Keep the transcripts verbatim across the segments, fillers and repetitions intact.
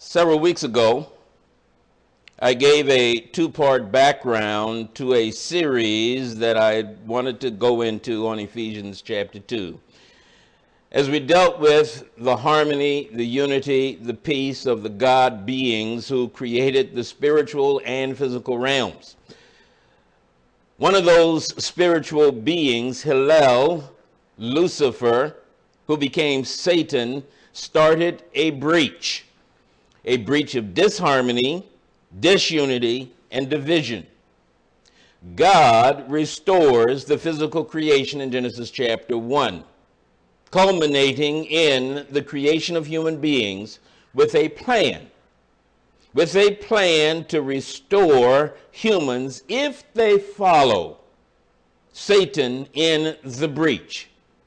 Several weeks ago, I gave a two-part background to a series that I wanted to go into on Ephesians chapter two. As we dealt with the harmony, the unity, the peace of the God beings who created the spiritual and physical realms. One of those spiritual beings, Hillel, Lucifer, who became Satan, started a breach. A breach of disharmony, disunity, and division. God restores the physical creation in Genesis chapter one, culminating in the creation of human beings with a plan, with a plan to restore humans if they follow Satan in the breach.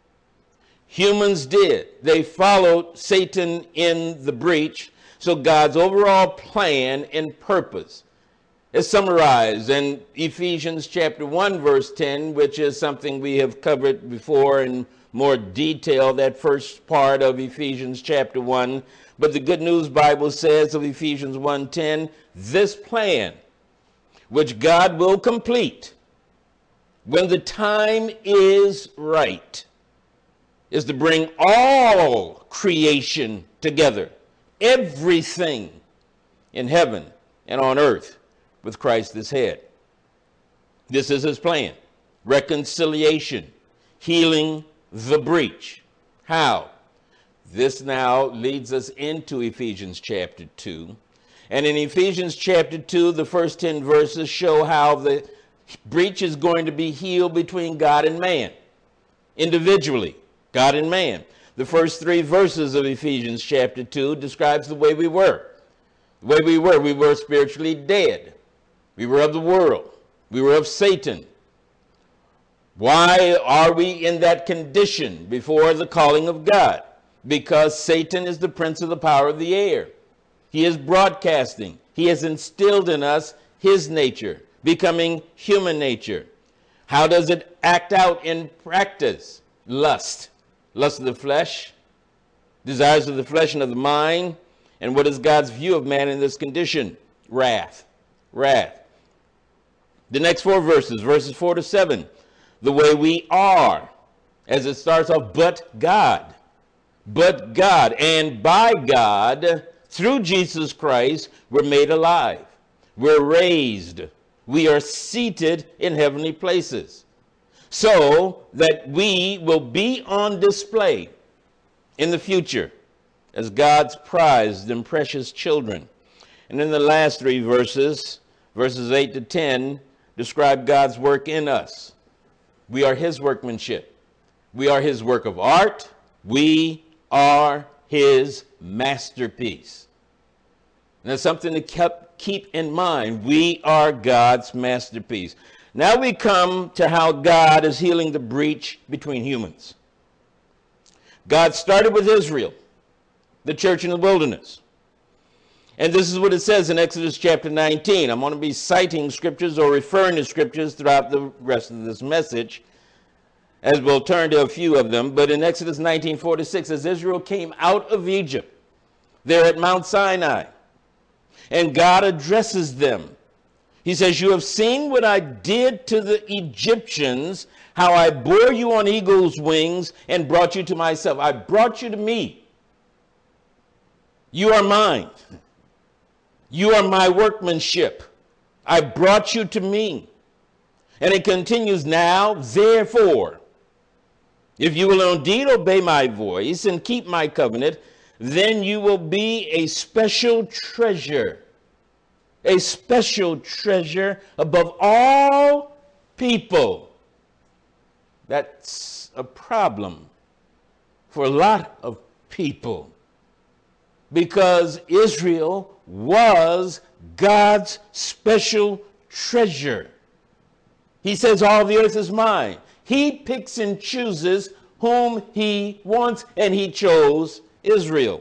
Humans did. They followed Satan in the breach. So God's overall plan and purpose is summarized in Ephesians chapter one, verse ten, which is something we have covered before in more detail, that first part of Ephesians chapter one. But the Good News Bible says of Ephesians one ten, this plan, which God will complete when the time is right, is to bring all creation together. Everything in heaven and on earth with Christ as head. This is his plan. Reconciliation, healing the breach. How? This now leads us into Ephesians chapter two. And in Ephesians chapter two, the first ten verses show how the breach is going to be healed between God and man. Individually, God and man. The first three verses of Ephesians chapter two describes the way we were. The way we were, we were spiritually dead. We were of the world. We were of Satan. Why are we in that condition before the calling of God? Because Satan is the prince of the power of the air. He is broadcasting. He has instilled in us his nature, becoming human nature. How does it act out in practice? Lust. Lust of the flesh, desires of the flesh and of the mind. And what is God's view of man in this condition? Wrath. Wrath. The next four verses, verses four to seven. The way we are, as it starts off, but God. But God. And by God, through Jesus Christ, we're made alive. We're raised. We are seated in heavenly places, so that we will be on display in the future as God's prized and precious children. And in the last three verses, verses eight to ten, describe God's work in us. We are his workmanship. We are his work of art. We are his masterpiece. And that's something to keep in mind. We are God's masterpiece. Now we come to how God is healing the breach between humans. God started with Israel, the church in the wilderness. And this is what it says in Exodus chapter nineteen. I'm going to be citing scriptures or referring to scriptures throughout the rest of this message, as we'll turn to a few of them. But in Exodus nineteen forty-six, as Israel came out of Egypt, they're at Mount Sinai, and God addresses them. He says, you have seen what I did to the Egyptians, how I bore you on eagle's wings and brought you to myself. I brought you to me. You are mine. You are my workmanship. I brought you to me. And it continues now, therefore, if you will indeed obey my voice and keep my covenant, then you will be a special treasure. A special treasure above all people. That's a problem for a lot of people, because Israel was God's special treasure. He says all the earth is mine. He picks and chooses whom he wants, and he chose Israel.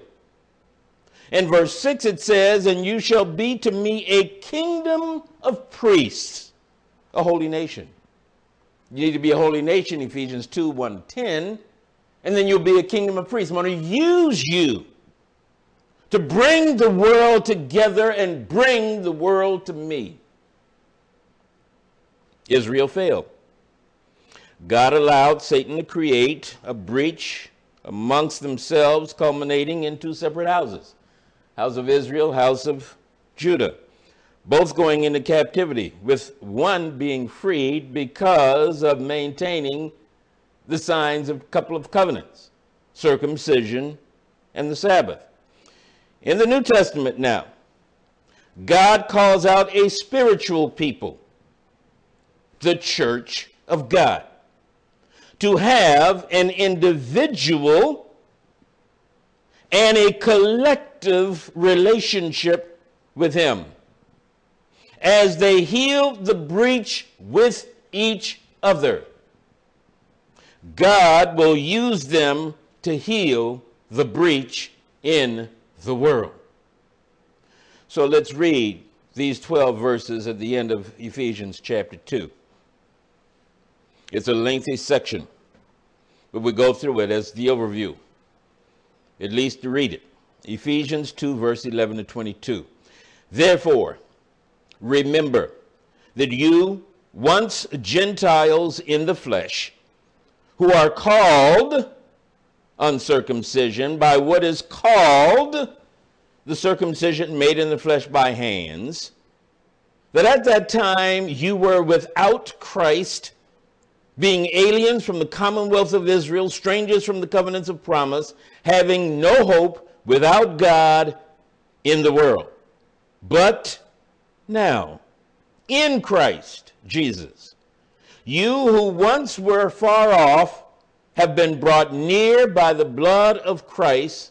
In verse six it says, and you shall be to me a kingdom of priests, a holy nation. You need to be a holy nation, Ephesians two, one, ten, and then you'll be a kingdom of priests. I'm going to use you to bring the world together and bring the world to me. Israel failed. God allowed Satan to create a breach amongst themselves, culminating in two separate houses. House of Israel, house of Judah, both going into captivity, with one being freed because of maintaining the signs of a couple of covenants, circumcision and the Sabbath. In the New Testament now, God calls out a spiritual people, the church of God, to have an individual and a collective relationship with him as they heal the breach with each other. God will use them to heal the breach in the world. So let's read these twelve verses at the end of Ephesians chapter two. It's a lengthy section, but we go through it as the overview, at least to read it. Ephesians two, verse eleven to twenty-two. Therefore, remember that you, once Gentiles in the flesh, who are called uncircumcision by what is called the circumcision made in the flesh by hands, that at that time you were without Christ, being aliens from the commonwealth of Israel, strangers from the covenants of promise, having no hope, without God in the world. But now, in Christ Jesus, you who once were far off have been brought near by the blood of Christ,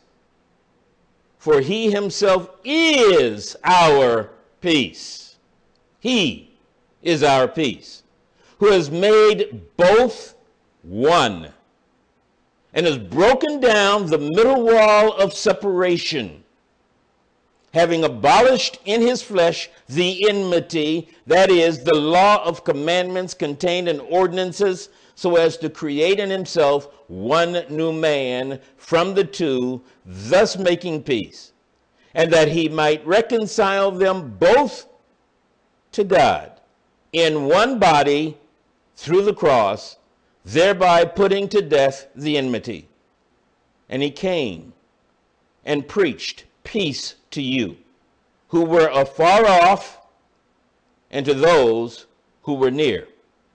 for he himself is our peace. He is our peace, who has made both one and has broken down the middle wall of separation, having abolished in his flesh the enmity, that is, the law of commandments contained in ordinances, so as to create in himself one new man from the two, thus making peace, and that he might reconcile them both to God in one body through the cross, thereby putting to death the enmity. And he came and preached peace to you who were afar off, and to those who were near.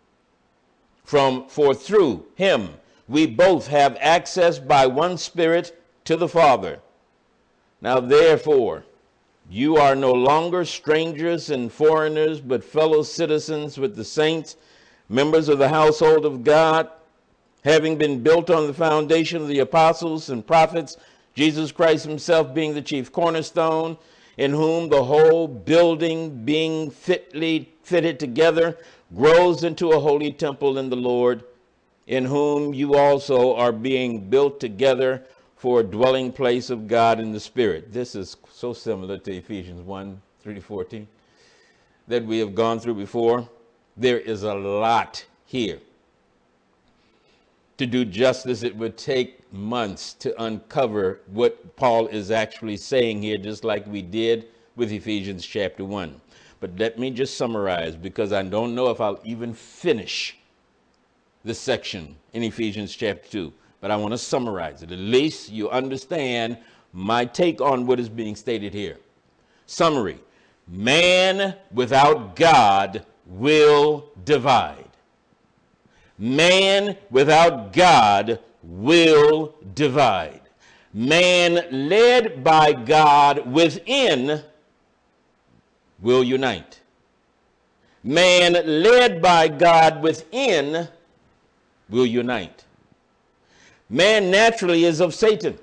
From for through him we both have access by one Spirit to the Father. Now therefore, you are no longer strangers and foreigners, but fellow citizens with the saints, members of the household of God, having been built on the foundation of the apostles and prophets, Jesus Christ himself being the chief cornerstone, in whom the whole building being fitly fitted together grows into a holy temple in the Lord, in whom you also are being built together for a dwelling place of God in the Spirit. This is so similar to Ephesians one, three to fourteen that we have gone through before. There is a lot here. To do justice, it would take months to uncover what Paul is actually saying here, just like we did with Ephesians chapter one. But let me just summarize, because I don't know if I'll even finish the section in Ephesians chapter two. But I want to summarize it. At least you understand my take on what is being stated here. Summary: man without God will divide. Man without God will divide. Man led by God within will unite. Man led by God within will unite. Man naturally is of Satan.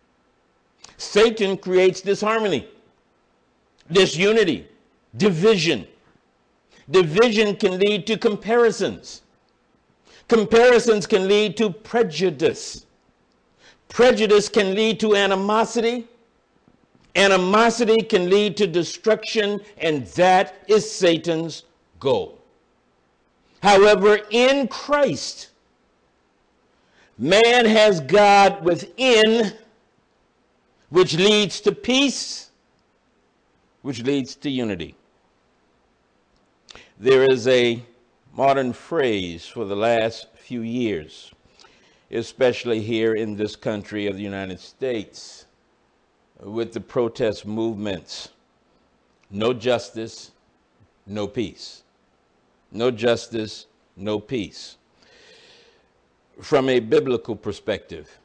Satan creates disharmony, disunity, division. Division can lead to comparisons. Comparisons can lead to prejudice. Prejudice can lead to animosity. Animosity can lead to destruction, and that is Satan's goal. However, in Christ, man has God within, which leads to peace, which leads to unity. There is a modern phrase for the last few years, especially here in this country of the United States, with the protest movements: no justice, no peace. No justice, no peace. From a biblical perspective,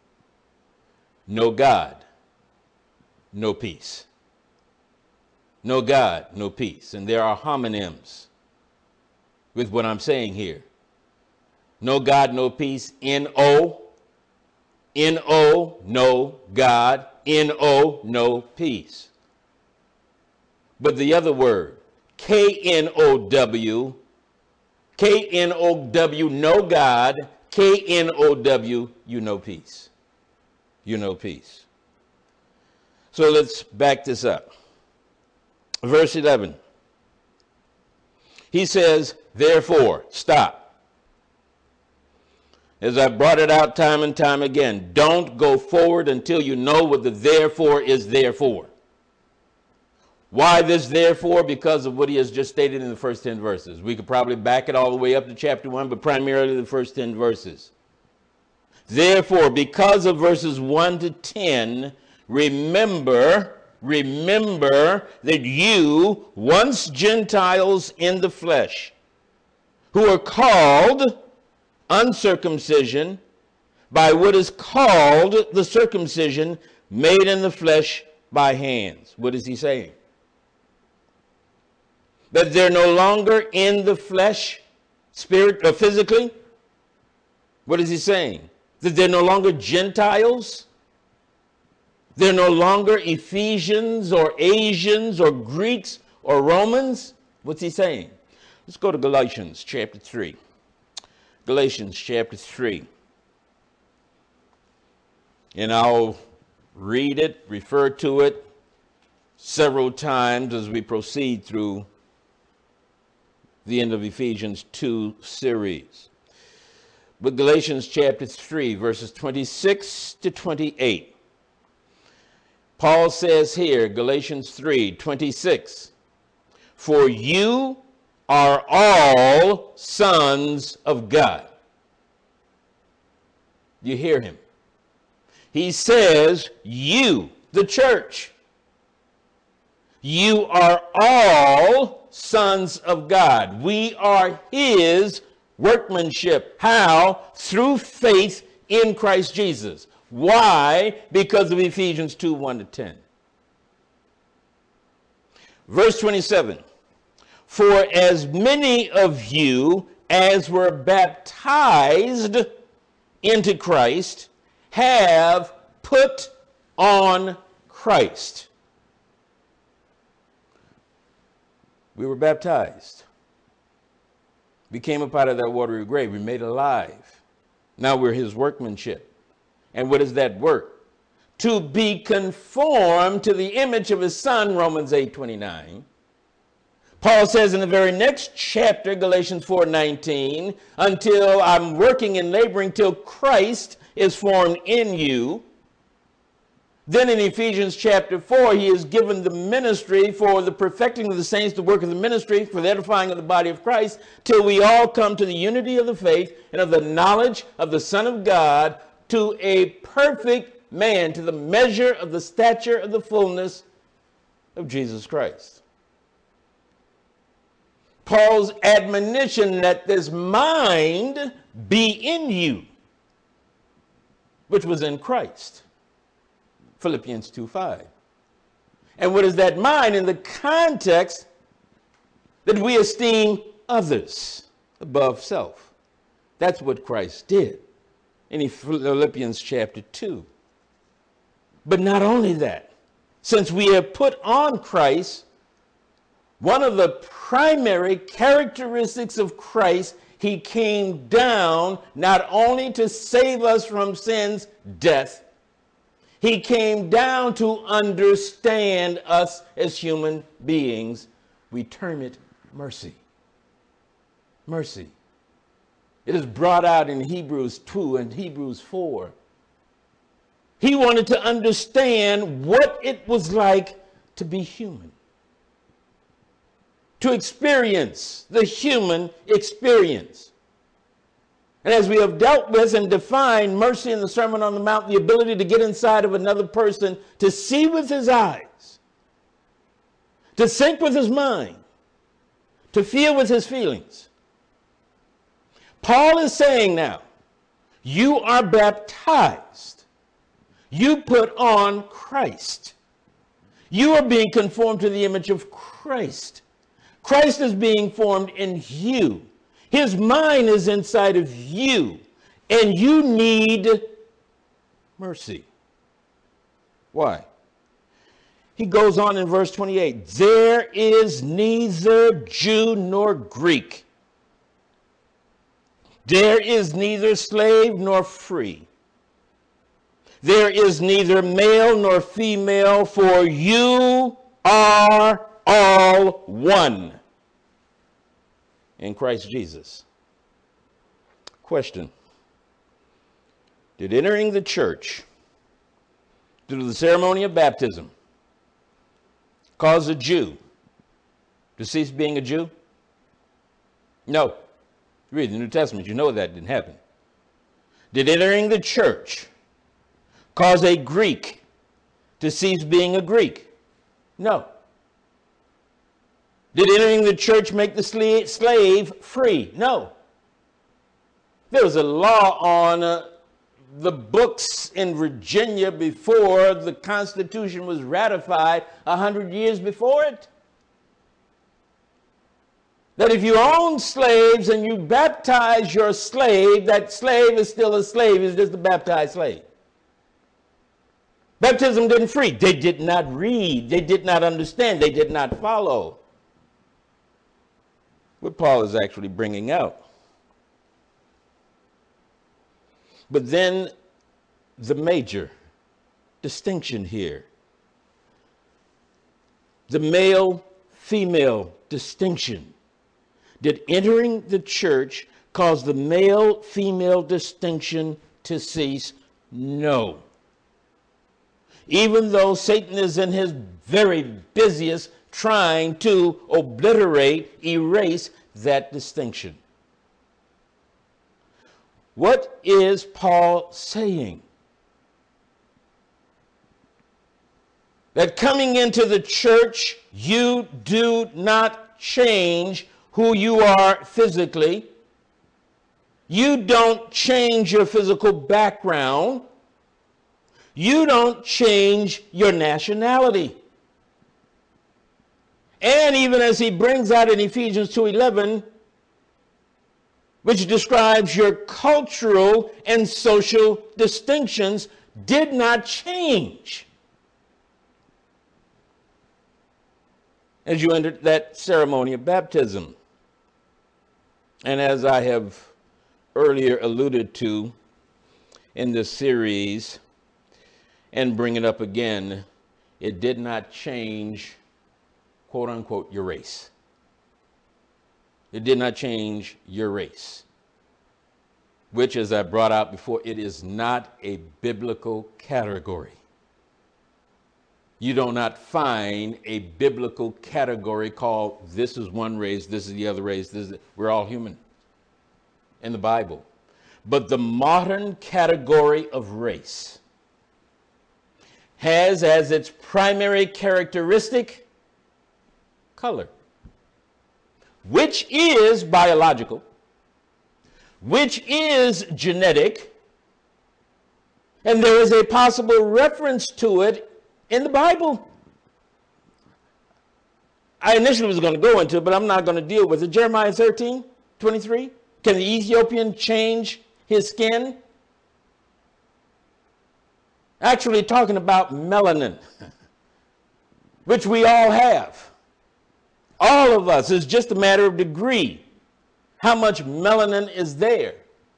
no God, no peace. No God, no peace. And there are homonyms with what I'm saying here. No God, no peace. N O. N O, no God. N O, no peace. But the other word, K N O W, K N O W, no God. K N O W, you know peace. You know peace. So let's back this up. Verse eleven. He says, therefore, stop. As I brought it out time and time again, don't go forward until you know what the therefore is there for. Why this therefore? Because of what he has just stated in the first ten verses. We could probably back it all the way up to chapter one, but primarily the first ten verses. Therefore, because of verses one to ten, remember, remember that you, once Gentiles in the flesh, who are called uncircumcision by what is called the circumcision made in the flesh by hands. What is he saying? That they're no longer in the flesh, spirit or physically. What is he saying? That they're no longer Gentiles. They're no longer Ephesians or Asians or Greeks or Romans. What's he saying? Let's go to Galatians chapter three. Galatians chapter three. And I'll read it, refer to it several times as we proceed through the end of Ephesians two series. But Galatians chapter three, verses twenty-six to twenty-eight. Paul says here, Galatians three, twenty-six, for you are all sons of God. You hear him? He says, you, the church, you are all sons of God. We are his workmanship. How? Through faith in Christ Jesus. Why? Because of Ephesians two, one to ten. Verse twenty-seven. For as many of you as were baptized into Christ have put on Christ. We were baptized. We came up out of that watery grave. We made alive. Now we're his workmanship. And what is that work? To be conformed to the image of his son, Romans eight twenty-nine. Paul says in the very next chapter, Galatians four nineteen, until I'm working and laboring till Christ is formed in you. Then in Ephesians chapter four, he is given the ministry for the perfecting of the saints, the work of the ministry, for the edifying of the body of Christ, till we all come to the unity of the faith and of the knowledge of the Son of God, to a perfect man, to the measure of the stature of the fullness of Jesus Christ. Paul's admonition, that this mind be in you, which was in Christ. Philippians two five. And what is that mind? In the context that we esteem others above self. That's what Christ did in Philippians chapter two. But not only that, since we have put on Christ, one of the primary characteristics of Christ, he came down not only to save us from sin's death, he came down to understand us as human beings. We term it mercy. Mercy. It is brought out in Hebrews two and Hebrews four. He wanted to understand what it was like to be human, to experience the human experience. And as we have dealt with and defined mercy in the Sermon on the Mount, the ability to get inside of another person, to see with his eyes, to think with his mind, to feel with his feelings. Paul is saying now, you are baptized. You put on Christ. You are being conformed to the image of Christ. Christ is being formed in you. His mind is inside of you. And you need mercy. Why? He goes on in verse twenty-eight. There is neither Jew nor Greek. There is neither slave nor free. There is neither male nor female, for you are all one in Christ Jesus. Question. Did entering the church through the ceremony of baptism cause a Jew to cease being a Jew? No. Read the New Testament, you know that didn't happen. Did entering the church cause a Greek to cease being a Greek? No. Did entering the church make the slave free? No. There was a law on uh, the books in Virginia before the Constitution was ratified a hundred years before it, that if you own slaves and you baptize your slave, that slave is still a slave, he's just a baptized slave. Baptism didn't free. They did not read. They did not understand. They did not follow what Paul is actually bringing out. But then the major distinction here, the male-female distinction. Did entering the church cause the male-female distinction to cease? No. Even though Satan is in his very busiest trying to obliterate, erase that distinction. What is Paul saying? That coming into the church, you do not change who you are physically. You don't change your physical background. You don't change your nationality. And even as he brings out in Ephesians two eleven, which describes your cultural and social distinctions, did not change as you entered that ceremony of baptism. And as I have earlier alluded to in this series, and bring it up again, it did not change, quote unquote, your race. It did not change your race, which, as I brought out before, it is not a biblical category. You do not find a biblical category called this is one race, this is the other race, this is, we're all human in the Bible. But the modern category of race has as its primary characteristic color, which is biological, which is genetic, and there is a possible reference to it in the Bible. I initially was going to go into it, but I'm not going to deal with it. Jeremiah thirteen twenty-three. Can the Ethiopian change his skin? Actually talking about melanin, which we all have. All of us. It's just a matter of degree, how much melanin is there.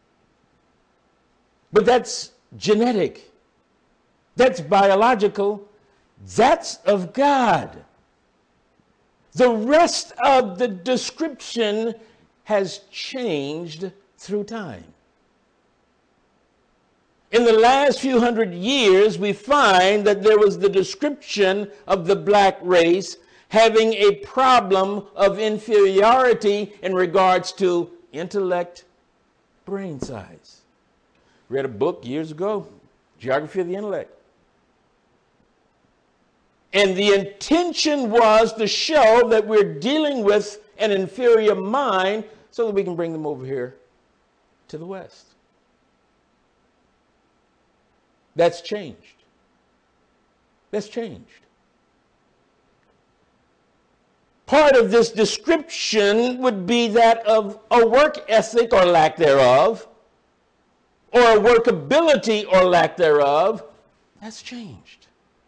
But that's genetic. That's biological. That's of God. The rest of the description has changed through time. In the last few hundred years, we find that there was the description of the black race having a problem of inferiority in regards to intellect, brain size. Read a book years ago, Geography of the Intellect. And the intention was to show that we're dealing with an inferior mind so that we can bring them over here to the West. That's changed. That's changed. Part of this description would be that of a work ethic or lack thereof, or a workability or lack thereof. That's changed.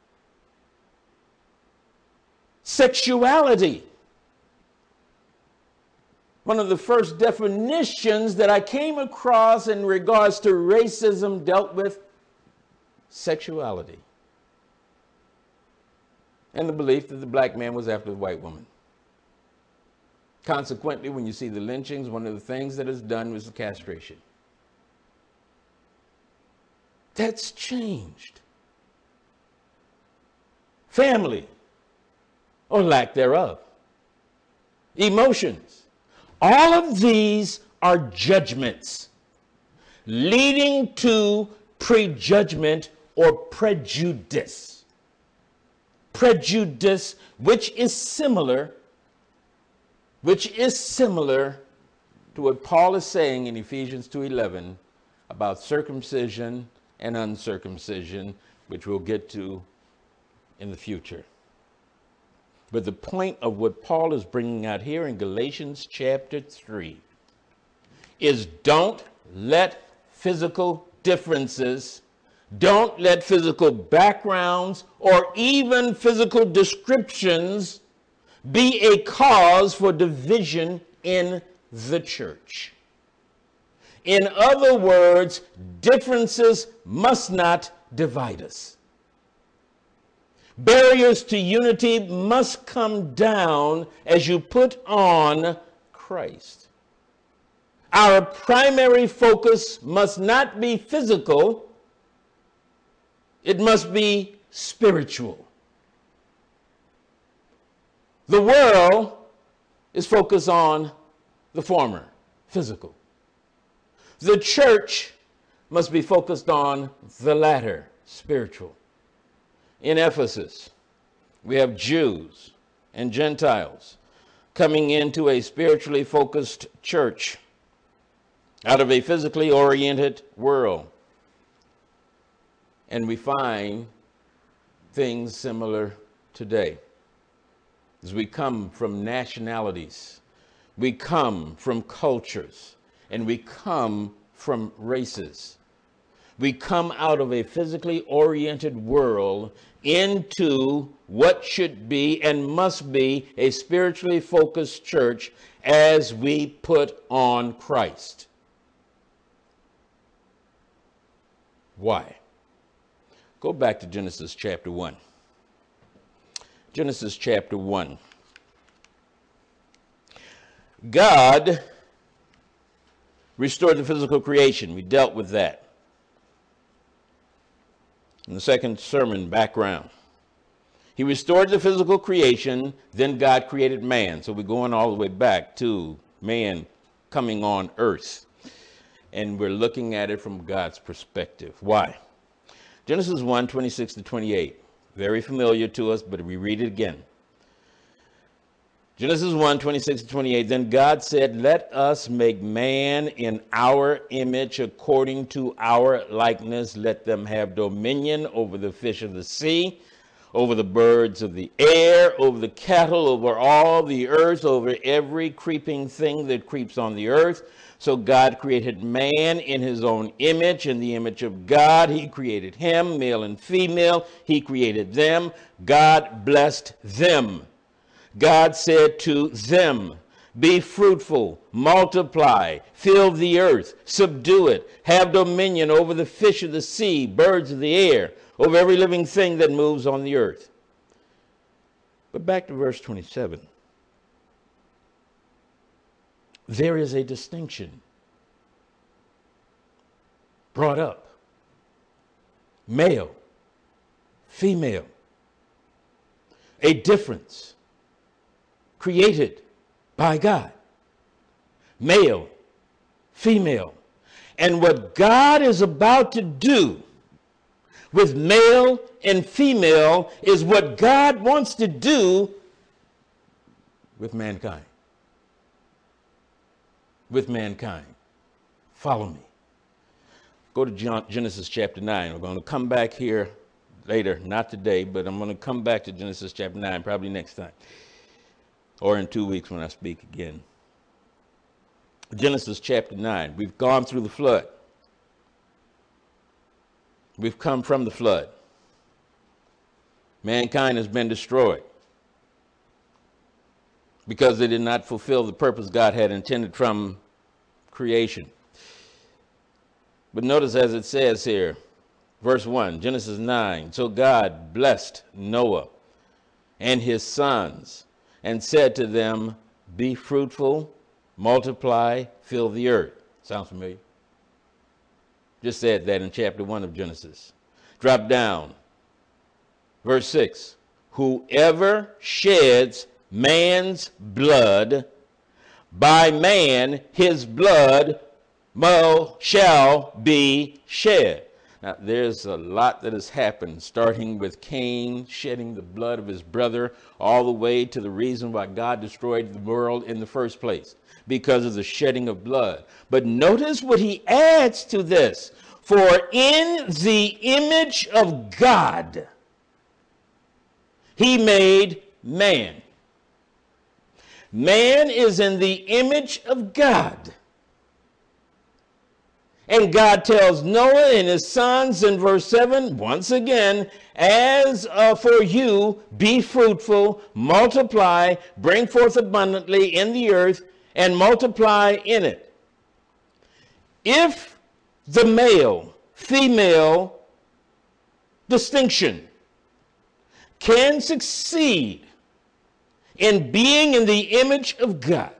Sexuality. One of the first definitions that I came across in regards to racism dealt with sexuality and the belief that the black man was after the white woman. Consequently, when you see the lynchings, one of the things that is done was the castration. That's changed. Family, or lack thereof. Emotions. All of these are judgments leading to prejudgment or prejudice. Prejudice, which is similar, which is similar to what Paul is saying in Ephesians two eleven about circumcision and uncircumcision, which we'll get to in the future. But the point of what Paul is bringing out here in Galatians chapter three is don't let physical differences, don't let physical backgrounds or even physical descriptions be a cause for division in the church. In other words, differences must not divide us. Barriers to unity must come down as you put on Christ. Our primary focus must not be physical, it must be spiritual. The world is focused on the former, physical. The church must be focused on the latter, spiritual. In Ephesus, we have Jews and Gentiles coming into a spiritually focused church out of a physically oriented world. And we find things similar today. As we come from nationalities, we come from cultures, and we come from races. We come out of a physically oriented world into what should be and must be a spiritually focused church as we put on Christ. Why? Go back to Genesis chapter one. Genesis chapter one. God restored the physical creation. We dealt with that in the second sermon background. He restored the physical creation, then God created man. So we're going all the way back to man coming on earth. And we're looking at it from God's perspective. Why? Genesis one, twenty-six to twenty-eight. Very familiar to us, but we read it again. Genesis one, twenty-six to twenty-eight. Then God said, let us make man in our image according to our likeness. Let them have dominion over the fish of the sea, over the birds of the air, over the cattle, over all the earth, over every creeping thing that creeps on the earth. So God created man in his own image. In the image of God, he created him, male and female. He created them. God blessed them. God said to them, be fruitful, multiply, fill the earth, subdue it, have dominion over the fish of the sea, birds of the air, over every living thing that moves on the earth. But back to verse twenty-seven. There is a distinction brought up. male, female, a difference created by God, male, female. And what God is about to do with male and female is what God wants to do with mankind. With mankind. Follow me. Go to John, Genesis chapter nine. We're going to come back here later, not today, but I'm going to come back to Genesis chapter nine probably next time, or in two weeks when I speak again. Genesis chapter nine. We've gone through the flood. We've come from the flood. Mankind has been destroyed because they did not fulfill the purpose God had intended from creation. But notice as it says here, verse one, Genesis nine, so God blessed Noah and his sons and said to them, be fruitful, multiply, fill the earth. Sounds familiar? Just said that in chapter one of Genesis. Drop down. Verse six, whoever sheds man's blood, by man his blood shall be shed. Now, there's a lot that has happened, starting with Cain shedding the blood of his brother, all the way to the reason why God destroyed the world in the first place, because of the shedding of blood. But notice what he adds to this. For in the image of God, he made man. Man is in the image of God. And God tells Noah and his sons in verse seven, once again, as uh, for you, be fruitful, multiply, bring forth abundantly in the earth, and multiply in it. If the male, female distinction can succeed in being in the image of God,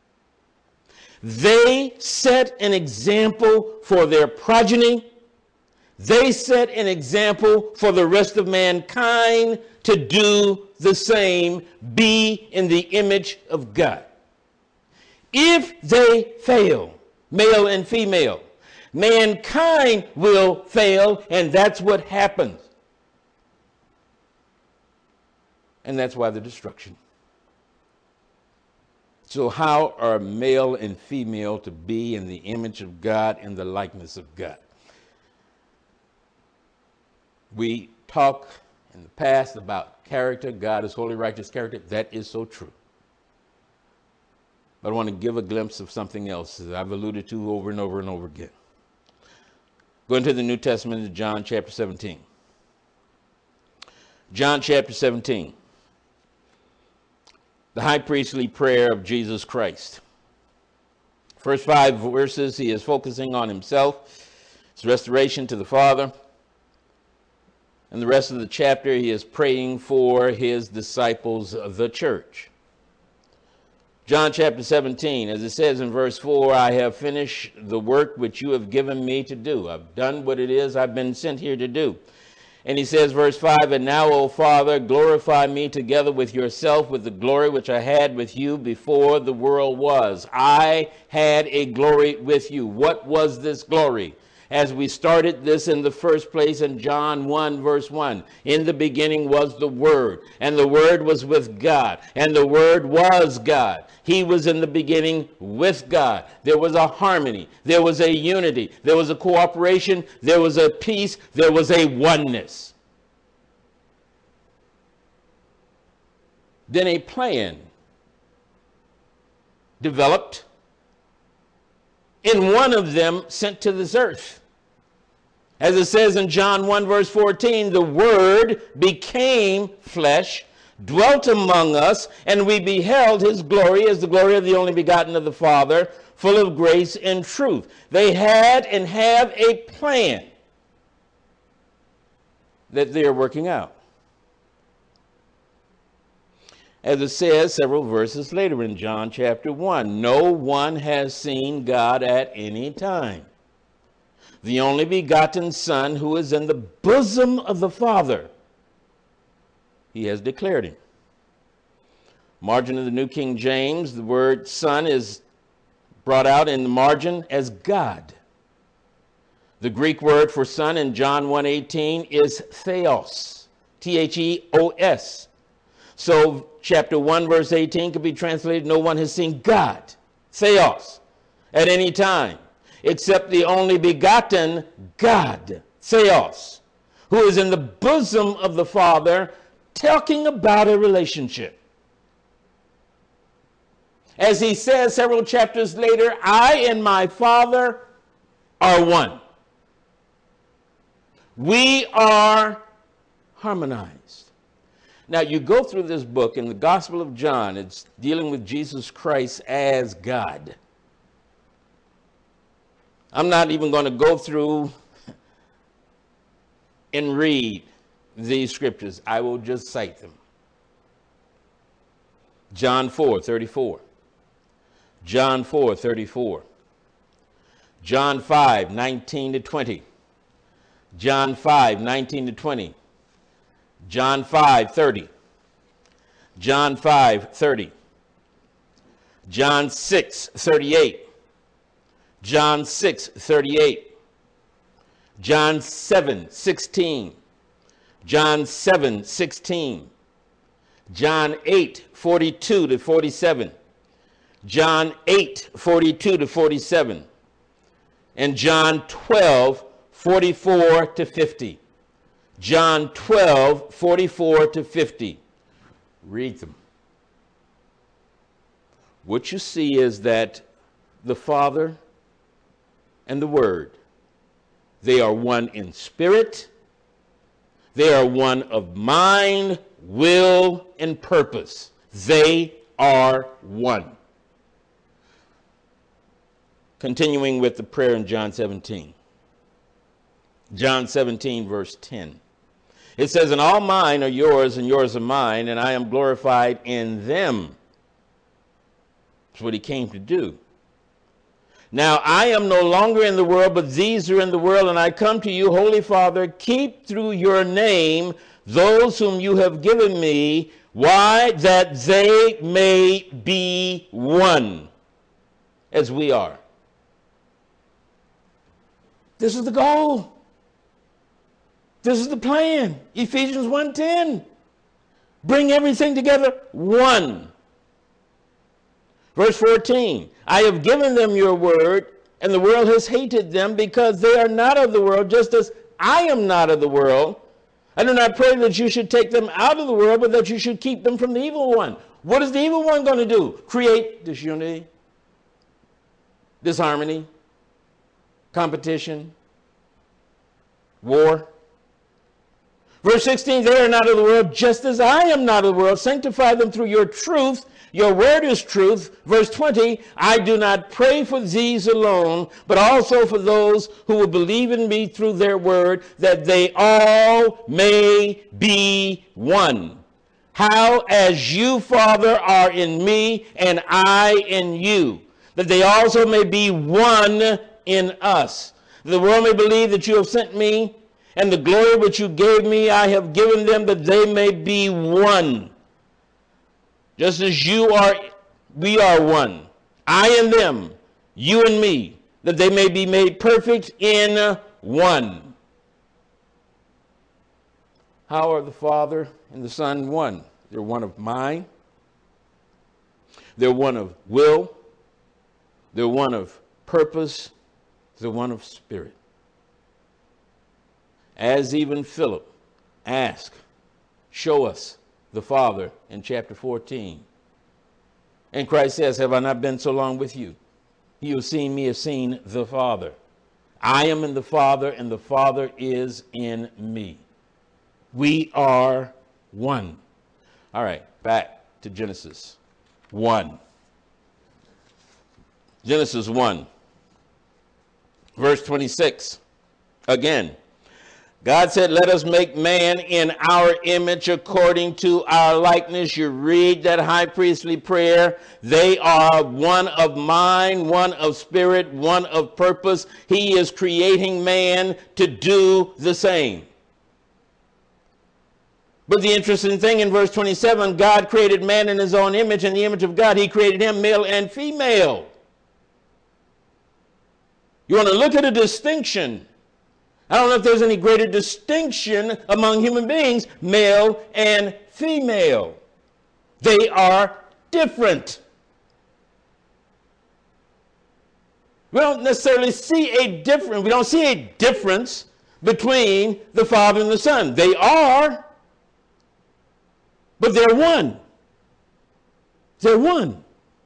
they set an example for their progeny. They set an example for the rest of mankind to do the same, be in the image of God. If they fail, male and female, mankind will fail, and that's what happens. And that's why the destruction. So how are male and female to be in the image of God and the likeness of God? We talk in the past about character. God is holy, righteous character. That is so true. But I want to give a glimpse of something else that I've alluded to over and over and over again. Go into the New Testament to John chapter seventeen. John chapter seventeen. The high priestly prayer of Jesus Christ. First five verses, he is focusing on himself, his restoration to the Father. And the rest of the chapter, he is praying for his disciples of the church. John chapter seventeen, as it says in verse four, I have finished the work which you have given me to do. I've done what it is I've been sent here to do. And he says, verse five, and now, O Father, glorify me together with yourself with the glory which I had with you before the world was. I had a glory with you. What was this glory? As we started this in the first place in John one, verse one, in the beginning was the Word, and the Word was with God, and the Word was God. He was in the beginning with God. There was a harmony. There was a unity. There was a cooperation. There was a peace. There was a oneness. Then a plan developed, and one of them sent to this earth. As it says in John one, verse fourteen, the Word became flesh, dwelt among us, and we beheld his glory as the glory of the only begotten of the Father, full of grace and truth. They had and have a plan that they are working out. As it says several verses later in John chapter one, no one has seen God at any time. the only begotten Son, who is in the bosom of the Father. He has declared him. Margin of the New King James, the word Son is brought out in the margin as God. The Greek word for son in John one eighteen is theos, T H E O S. So chapter one verse eighteen could be translated, no one has seen God, theos, at any time, except the only begotten God, theos, who is in the bosom of the Father, talking about a relationship. As he says several chapters later, I and my Father are one. We are harmonized. Now, you go through this book in the Gospel of John, it's dealing with Jesus Christ as God. I'm not even going to go through and read these scriptures. I will just cite them. John four thirty-four. John four thirty-four. John five nineteen to twenty. John five nineteen to twenty. John five thirty. John five thirty. John six thirty-eight. John six thirty-eight. John seven sixteen. John seven sixteen. John eight forty-two to forty-seven. John eight forty-two to forty-seven. And John twelve forty-four to fifty. John twelve forty-four to fifty. Read them. What you see is that the Father and the Word, they are one in spirit. They are one of mind, will, and purpose. They are one. Continuing with the prayer in John seventeen. John seventeen, verse ten. It says, and all mine are yours, and yours are mine, and I am glorified in them. That's what he came to do. Now I am no longer in the world, but these are in the world, and I come to you, Holy Father, keep through your name those whom you have given me. Why? That they may be one, as we are. This is the goal. This is the plan. Ephesians one ten. Bring everything together, one. Verse fourteen. I have given them your word, and the world has hated them because they are not of the world, just as I am not of the world. I do not pray that you should take them out of the world, but that you should keep them from the evil one. What is the evil one going to do? Create disunity, disharmony, competition, war. Verse sixteen, they are not of the world, just as I am not of the world. Sanctify them through your truth. Your word is truth. Verse twenty, I do not pray for these alone, but also for those who will believe in me through their word, that they all may be one. How? As you, Father, are in me, and I in you, that they also may be one in us. The world may believe that you have sent me, and the glory which you gave me I have given them, that they may be one. Just as you are, we are one. I and them, you and me, that they may be made perfect in one. How are the Father and the Son one? They're one of mind. They're one of will. They're one of purpose. They're one of spirit. As even Philip asked, show us the Father in chapter fourteen. And Christ says, have I not been so long with you? He who has seen me has seen the Father. I am in the Father, and the Father is in me. We are one. All right, back to Genesis one. Genesis one, verse twenty-six. Again, God said, let us make man in our image according to our likeness. You read that high priestly prayer. They are one of mind, one of spirit, one of purpose. He is creating man to do the same. But the interesting thing in verse twenty-seven, God created man in his own image. In the image of God, he created him male and female. You want to look at a distinction. I don't know if there's any greater distinction among human beings, male and female. They are different. We don't necessarily see a difference. We don't see a difference between the Father and the Son. They are, but they're one. They're one.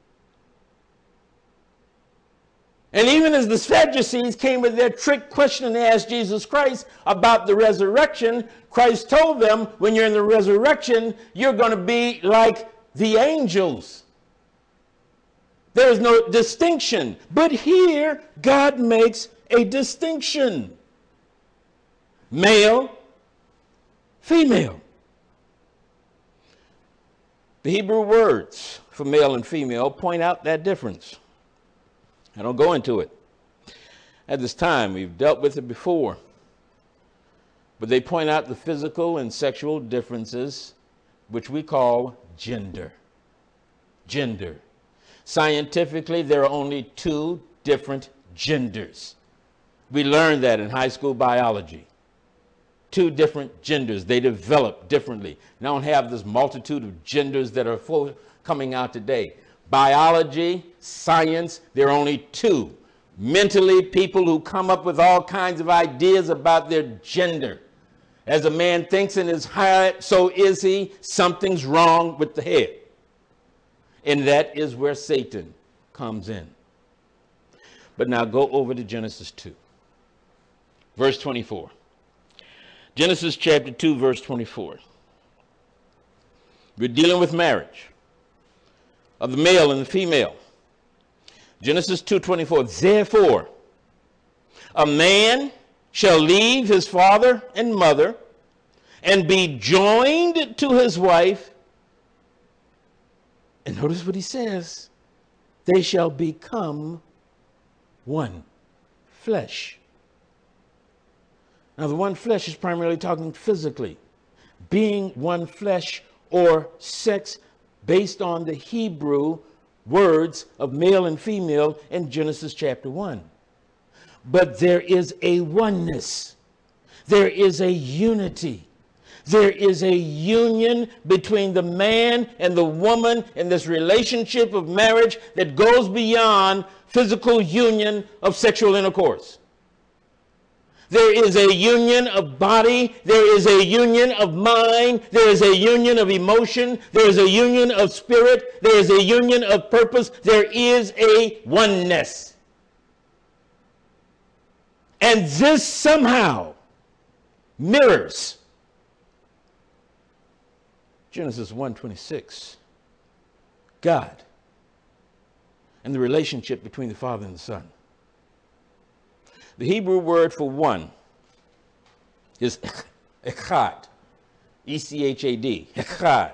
And even as the Sadducees came with their trick question and asked Jesus Christ about the resurrection, Christ told them, when you're in the resurrection, you're going to be like the angels. There's no distinction. But here, God makes a distinction. Male, female. The Hebrew words for male and female point out that difference. I don't go into it at this time. We've dealt with it before. But they point out the physical and sexual differences, which we call gender. Gender. Scientifically, there are only two different genders. We learned that in high school biology. Two different genders. They develop differently. They don't have this multitude of genders that are full coming out today. Biology, science, there are only two. Mentally, people who come up with all kinds of ideas about their gender. As a man thinks in his heart, so is he. Something's wrong with the head. And that is where Satan comes in. But now go over to Genesis two, verse twenty-four. Genesis chapter two, verse twenty-four. We're dealing with marriage of the male and the female. Genesis two twenty-four. Therefore, a man shall leave his father and mother and be joined to his wife. And notice what he says. They shall become one flesh. Now, the one flesh is primarily talking physically. Being one flesh or sex based on the Hebrew words of male and female in Genesis chapter one. But there is a oneness. There is a unity. There is a union between the man and the woman in this relationship of marriage that goes beyond physical union of sexual intercourse. There is a union of body. There is a union of mind. There is a union of emotion. There is a union of spirit. There is a union of purpose. There is a oneness. And this somehow mirrors Genesis one twenty-six. God and the relationship between the Father and the Son. The Hebrew word for one is echad, E C H A D, echad.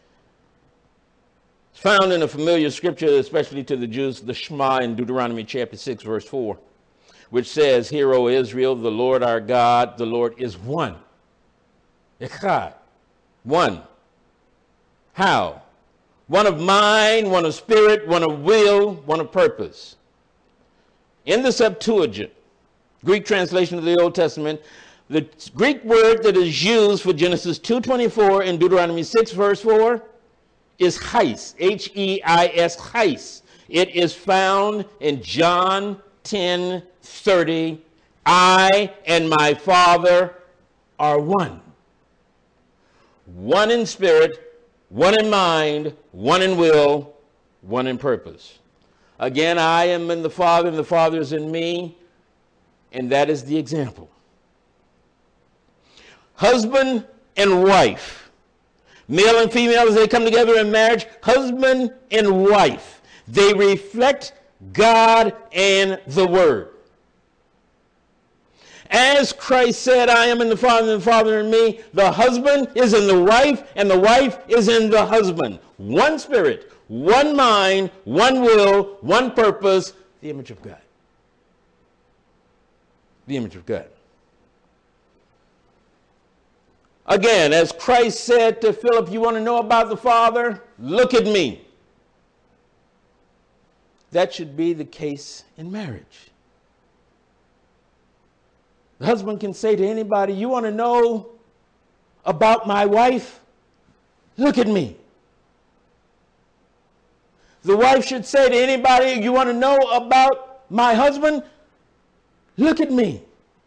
It's found in a familiar scripture, especially to the Jews, the Shema in Deuteronomy chapter six, verse four, which says, "Hear, O Israel, the Lord our God, the Lord is one." Echad, one. How? One of mind, one of spirit, one of will, one of purpose. In the Septuagint, Greek translation of the Old Testament, the Greek word that is used for Genesis two twenty-four and Deuteronomy six, verse four, is heis, H E I S, heis. It is found in John ten thirty. I and my Father are one. One in spirit, one in mind, one in will, one in purpose. Again, I am in the Father, and the Father is in me, and that is the example. Husband and wife, male and female as they come together in marriage, husband and wife, they reflect God and the Word. As Christ said, I am in the Father and the Father in me, the husband is in the wife and the wife is in the husband. One spirit, one mind, one will, one purpose, the image of God. The image of God. Again, as Christ said to Philip, you want to know about the Father? Look at me. That should be the case in marriage. The husband can say to anybody, you want to know about my wife? Look at me. The wife should say to anybody, you want to know about my husband? Look at me.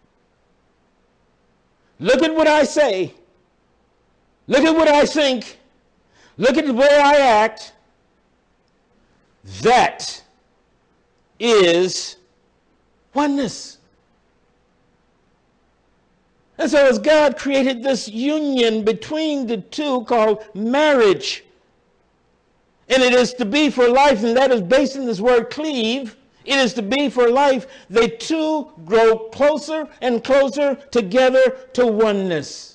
Look at what I say. Look at what I think. Look at the way I act. That is oneness. And so as God created this union between the two called marriage, and it is to be for life, and that is based in this word cleave, it is to be for life, they two grow closer and closer together to oneness.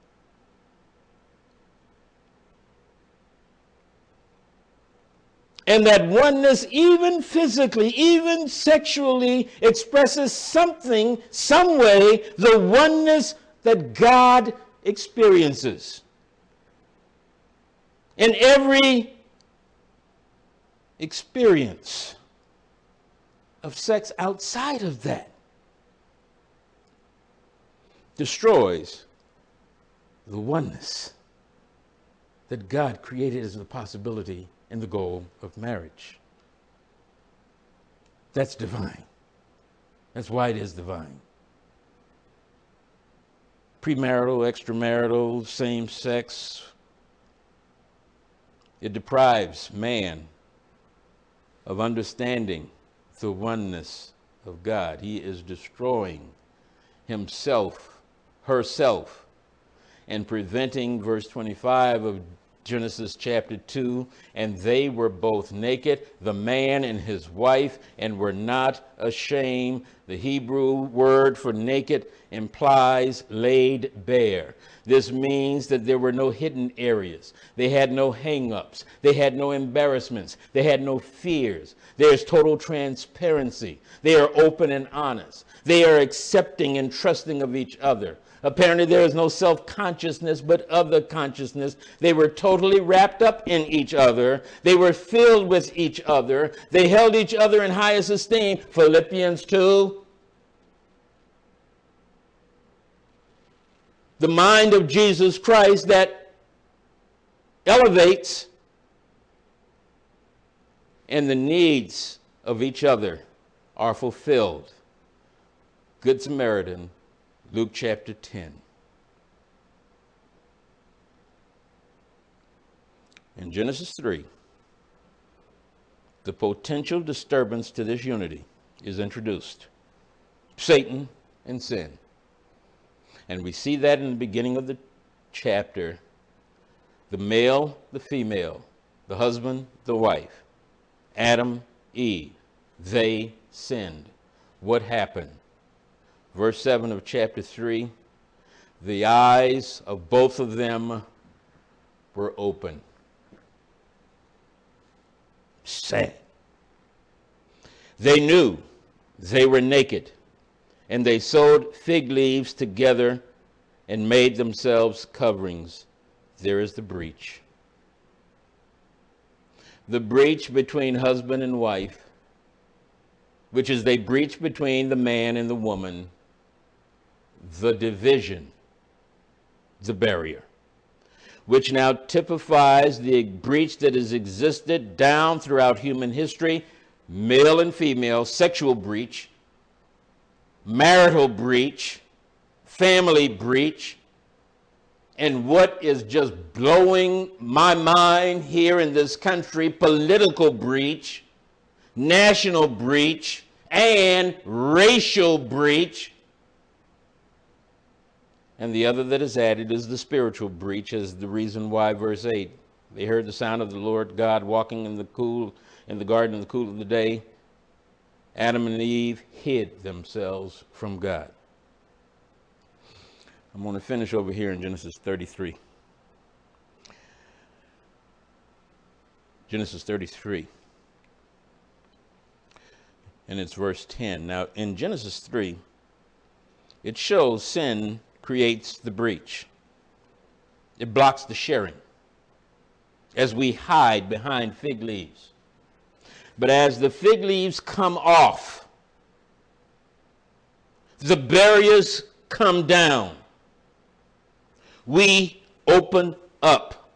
And that oneness, even physically, even sexually, expresses something, some way, the oneness that God experiences. And every experience of sex outside of that destroys the oneness that God created as the possibility and the goal of marriage. That's divine. That's why it is divine. Premarital, extramarital, same sex, it deprives man of understanding the oneness of God. He is destroying himself, herself, and preventing, verse twenty-five of Genesis chapter two, and they were both naked, the man and his wife, and were not ashamed. The Hebrew word for naked implies laid bare. This means that there were no hidden areas. They had no hang-ups. They had no embarrassments. They had no fears. There's total transparency. They are open and honest. They are accepting and trusting of each other. Apparently there is no self-consciousness, but other consciousness. They were totally wrapped up in each other. They were filled with each other. They held each other in highest esteem. Philippians two. The mind of Jesus Christ that elevates, and the needs of each other are fulfilled. Good Samaritan, Luke chapter ten. In Genesis three, the potential disturbance to this unity is introduced. Satan and sin. And we see that in the beginning of the chapter. The male, the female, the husband, the wife, Adam, Eve, they sinned. What happened? Verse seven of chapter three, the eyes of both of them were open. Sad. They knew they were naked, and they sewed fig leaves together and made themselves coverings. There is the breach. The breach between husband and wife, which is the breach between the man and the woman, the division, the barrier, which now typifies the breach that has existed down throughout human history, male and female, sexual breach, marital breach, family breach, and what is just blowing my mind here in this country, political breach, national breach, and racial breach. And the other that is added is the spiritual breach, as the reason why, verse eight, they heard the sound of the Lord God walking in the cool, in the garden in the cool of the day. Adam and Eve hid themselves from God. I'm going to finish over here in Genesis thirty-three. Genesis thirty-three. And it's verse ten. Now, in Genesis three, it shows sin creates the breach. It blocks the sharing as we hide behind fig leaves. But as the fig leaves come off, the barriers come down, we open up,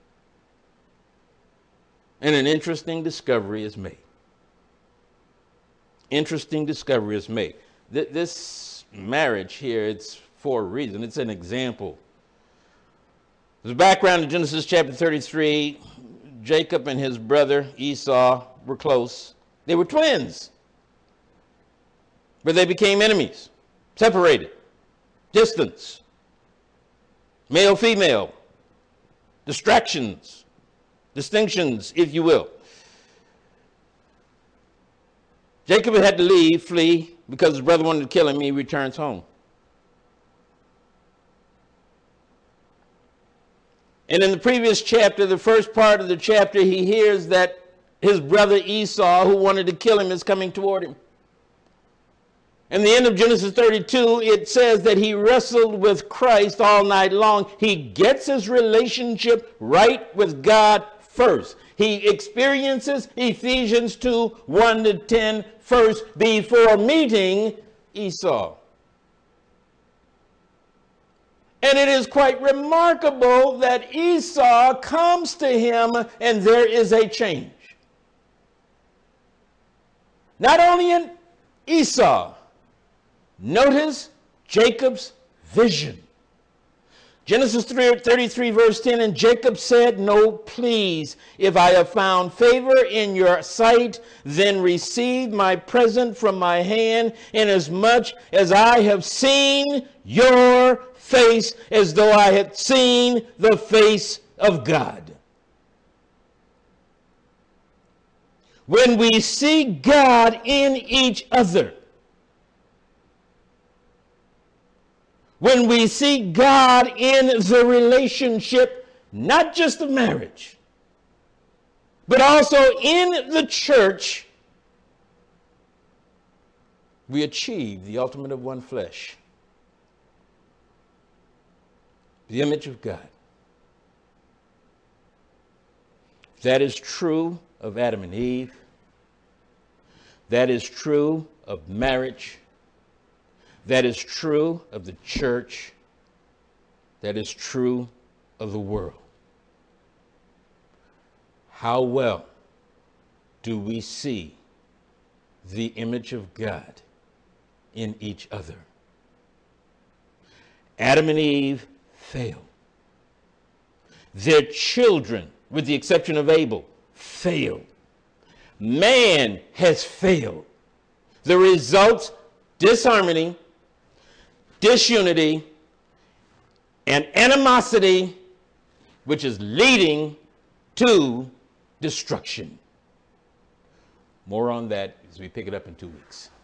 and an interesting discovery is made. Interesting discovery is made. Th- this marriage here, it's for a reason. It's an example. There's a background in Genesis chapter thirty-three. Jacob and his brother Esau were close. They were twins. But they became enemies, separated, distance, male, female, distractions, distinctions, if you will. Jacob had to leave, flee, because his brother wanted to kill him. He returns home. And in the previous chapter, the first part of the chapter, he hears that his brother Esau, who wanted to kill him, is coming toward him. In the end of Genesis thirty-two, it says that he wrestled with Christ all night long. He gets his relationship right with God first. He experiences Ephesians two, one to ten first before meeting Esau. And it is quite remarkable that Esau comes to him and there is a change. Not only in Esau, notice Jacob's vision. Genesis thirty-three verse ten, and Jacob said, "No, please, if I have found favor in your sight, then receive my present from my hand, inasmuch as I have seen your face as though I had seen the face of God." When we see God in each other, when we see God in the relationship, not just of marriage, but also in the church, we achieve the ultimate of one flesh, the image of God. That is true of Adam and Eve. That is true of marriage. That is true of the church. That is true of the world. How well do we see the image of God in each other? Adam and Eve failed. Their children, with the exception of Abel, failed. Man has failed. The result, disharmony, disunity, and animosity, which is leading to destruction. More on that as we pick it up in two weeks.